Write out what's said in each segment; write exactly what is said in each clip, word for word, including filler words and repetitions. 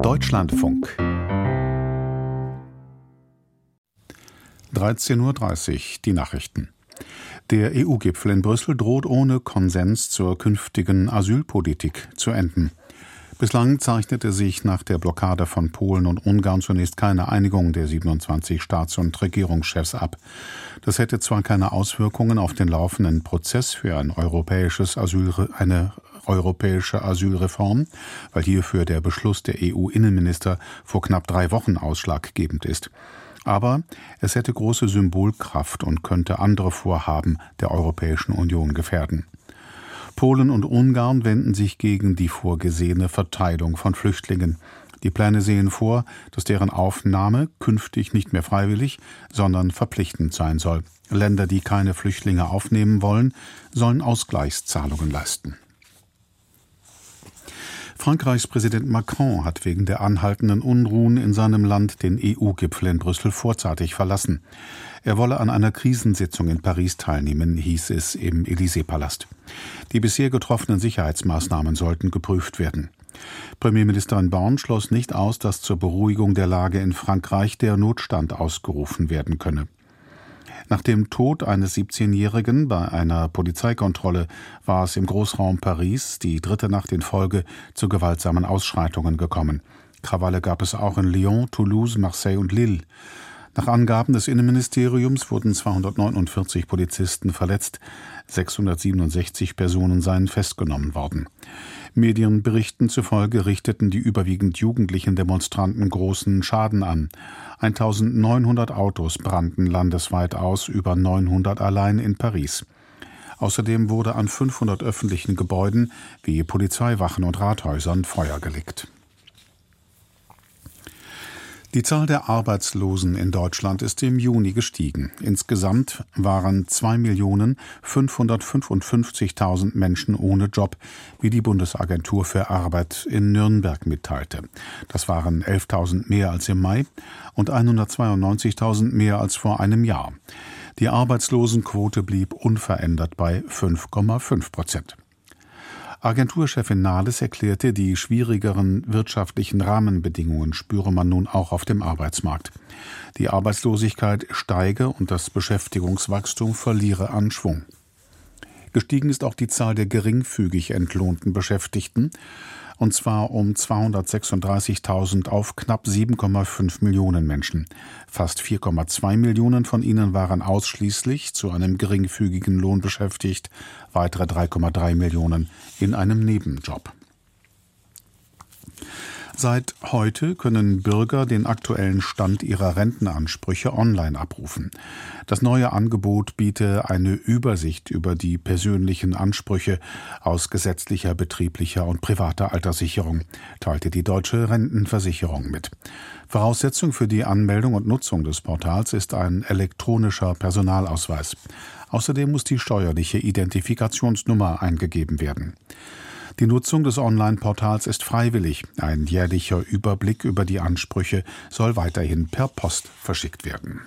Deutschlandfunk. dreizehn Uhr dreißig, die Nachrichten. Der E U-Gipfel in Brüssel droht ohne Konsens zur künftigen Asylpolitik zu enden. Bislang zeichnete sich nach der Blockade von Polen und Ungarn zunächst keine Einigung der siebenundzwanzig Staats- und Regierungschefs ab. Das hätte zwar keine Auswirkungen auf den laufenden Prozess für ein europäisches Asyl, eine europäische Asylreform, weil hierfür der Beschluss der E U-Innenminister vor knapp drei Wochen ausschlaggebend ist. Aber es hätte große Symbolkraft und könnte andere Vorhaben der Europäischen Union gefährden. Polen und Ungarn wenden sich gegen die vorgesehene Verteilung von Flüchtlingen. Die Pläne sehen vor, dass deren Aufnahme künftig nicht mehr freiwillig, sondern verpflichtend sein soll. Länder, die keine Flüchtlinge aufnehmen wollen, sollen Ausgleichszahlungen leisten. Frankreichs Präsident Macron hat wegen der anhaltenden Unruhen in seinem Land den E U-Gipfel in Brüssel vorzeitig verlassen. Er wolle an einer Krisensitzung in Paris teilnehmen, hieß es im Élysée-Palast. Die bisher getroffenen Sicherheitsmaßnahmen sollten geprüft werden. Premierministerin Borne schloss nicht aus, dass zur Beruhigung der Lage in Frankreich der Notstand ausgerufen werden könne. Nach dem Tod eines siebzehnjährigen bei einer Polizeikontrolle war es im Großraum Paris die dritte Nacht in Folge zu gewaltsamen Ausschreitungen gekommen. Krawalle gab es auch in Lyon, Toulouse, Marseille und Lille. Nach Angaben des Innenministeriums wurden zweihundertneunundvierzig Polizisten verletzt, sechshundertsiebenundsechzig Personen seien festgenommen worden. Medienberichten zufolge richteten die überwiegend jugendlichen Demonstranten großen Schaden an. eintausendneunhundert Autos brannten landesweit aus, über neunhundert allein in Paris. Außerdem wurde an fünfhundert öffentlichen Gebäuden wie Polizeiwachen und Rathäusern Feuer gelegt. Die Zahl der Arbeitslosen in Deutschland ist im Juni gestiegen. Insgesamt waren zwei Millionen fünfhundertfünfundfünfzigtausend Menschen ohne Job, wie die Bundesagentur für Arbeit in Nürnberg mitteilte. Das waren elftausend mehr als im Mai und hundertzweiundneunzigtausend mehr als vor einem Jahr. Die Arbeitslosenquote blieb unverändert bei fünf Komma fünf Prozent. Agenturchefin Nahles erklärte, die schwierigeren wirtschaftlichen Rahmenbedingungen spüre man nun auch auf dem Arbeitsmarkt. Die Arbeitslosigkeit steige und das Beschäftigungswachstum verliere an Schwung. Gestiegen ist auch die Zahl der geringfügig entlohnten Beschäftigten, und zwar um zweihundertsechsunddreißigtausend auf knapp sieben Komma fünf Millionen Menschen. Fast vier Komma zwei Millionen von ihnen waren ausschließlich zu einem geringfügigen Lohn beschäftigt, weitere drei Komma drei Millionen in einem Nebenjob. Seit heute können Bürger den aktuellen Stand ihrer Rentenansprüche online abrufen. Das neue Angebot biete eine Übersicht über die persönlichen Ansprüche aus gesetzlicher, betrieblicher und privater Alterssicherung, teilte die Deutsche Rentenversicherung mit. Voraussetzung für die Anmeldung und Nutzung des Portals ist ein elektronischer Personalausweis. Außerdem muss die steuerliche Identifikationsnummer eingegeben werden. Die Nutzung des Online-Portals ist freiwillig. Ein jährlicher Überblick über die Ansprüche soll weiterhin per Post verschickt werden.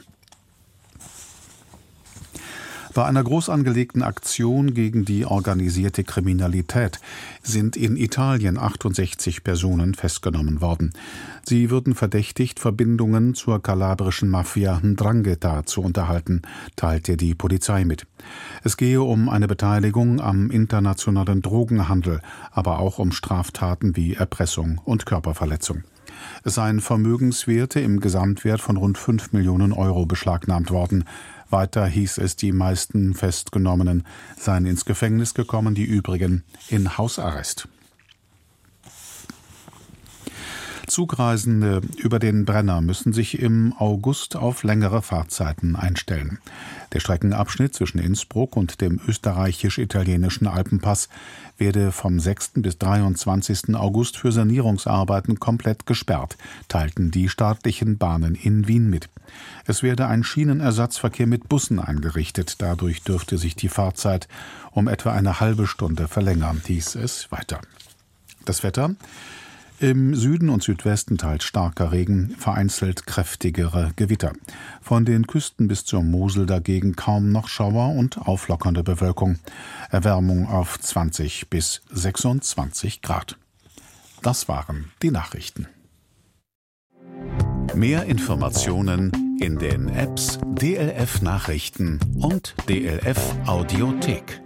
Bei einer groß angelegten Aktion gegen die organisierte Kriminalität sind in Italien achtundsechzig Personen festgenommen worden. Sie würden verdächtigt, Verbindungen zur kalabrischen Mafia 'Ndrangheta zu unterhalten, teilte die Polizei mit. Es gehe um eine Beteiligung am internationalen Drogenhandel, aber auch um Straftaten wie Erpressung und Körperverletzung. Es seien Vermögenswerte im Gesamtwert von rund fünf Millionen Euro beschlagnahmt worden. Weiter hieß es, die meisten Festgenommenen seien ins Gefängnis gekommen, die übrigen in Hausarrest. Zugreisende über den Brenner müssen sich im August auf längere Fahrtzeiten einstellen. Der Streckenabschnitt zwischen Innsbruck und dem österreichisch-italienischen Alpenpass werde vom sechsten bis dreiundzwanzigsten August für Sanierungsarbeiten komplett gesperrt, teilten die staatlichen Bahnen in Wien mit. Es werde ein Schienenersatzverkehr mit Bussen eingerichtet. Dadurch dürfte sich die Fahrzeit um etwa eine halbe Stunde verlängern, hieß es weiter. Das Wetter: Im Süden und Südwesten teils starker Regen, vereinzelt kräftigere Gewitter. Von den Küsten bis zur Mosel dagegen kaum noch Schauer und auflockernde Bewölkung. Erwärmung auf zwanzig bis sechsundzwanzig Grad. Das waren die Nachrichten. Mehr Informationen in den Apps D L F Nachrichten und D L F Audiothek.